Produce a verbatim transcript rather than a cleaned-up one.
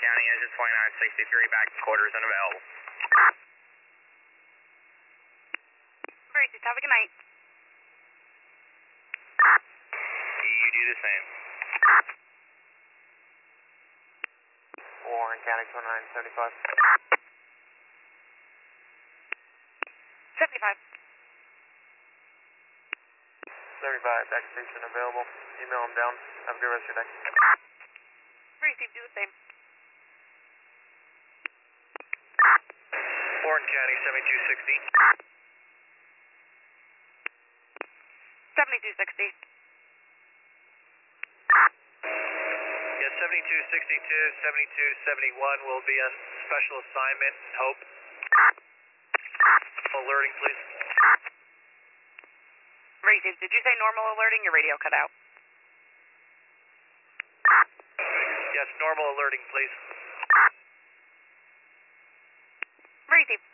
County, engine twenty-nine sixty-three, back to quarters and available. Breezy, have a good night. You do the same. Warren County twenty-nine seventy-five. seventy-five. seventy-five, back station available. Email them down. Have a good rest of your day. Breezy, do the same. Warren County seventy-two sixty. seventy-two sixty. Yeah, seventy-two sixty-two, seventy-two seventy-one will be on special assignment. Hope. Alerting, please. Breezy, did you say normal alerting? Your radio cut out. Yes, normal alerting, please. Breezy.